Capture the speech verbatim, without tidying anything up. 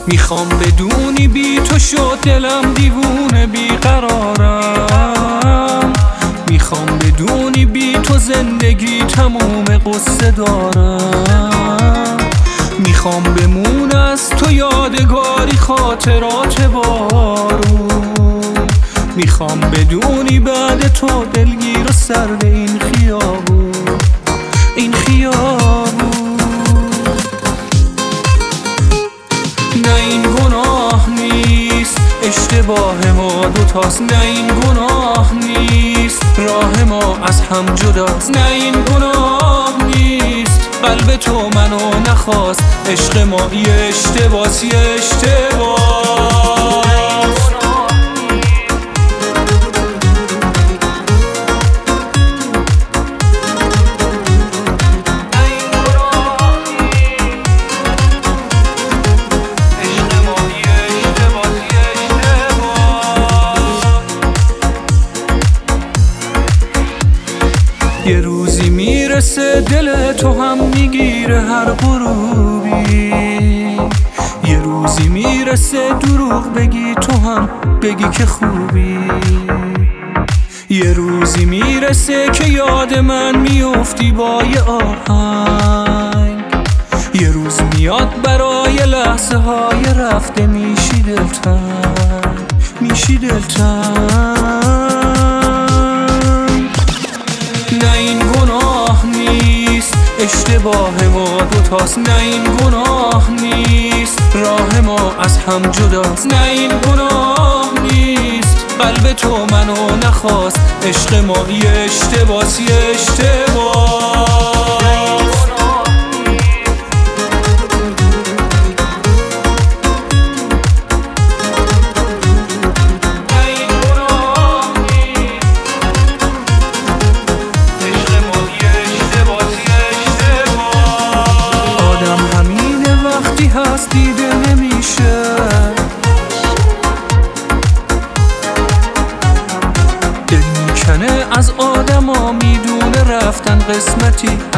میخوام بدونی بی تو شد دلم دیوونه بیقرارم. میخوام بدونی بی تو زندگی تموم قصه دارم. میخوام بمون از تو یادگاری خاطرات بارون. میخوام بدونی بعد تو دلگیر و سرد این خیابون، این خیابون. نه این گناه نیست، اشتباه ما دوتاست. نه این گناه نیست، راه ما از هم جداست. نه این گناه نیست، قلب تو منو نخواست. عشق ما یه اشتباس، یه اشتباس. یه روزی میرسه دل تو هم میگیره هر غروبی. یه روزی میرسه دروغ بگی تو هم بگی که خوبی. یه روزی میرسه که یاد من میافتی با یه آهنگ. یه روز میاد برای لحظه های رفته میشی دلتنگ، میشی دلتنگ. نه این گناه نیست، اشتباه ما دوتاست. نه این گناه نیست، راه ما از هم جداست. نه این گناه نیست، قلب تو منو نخواست. عشق ما یه اشتباس، یه اشتباس. هست دیده نمیشه، دل میکنه از آدم ها، میدونه رفتن قسمتی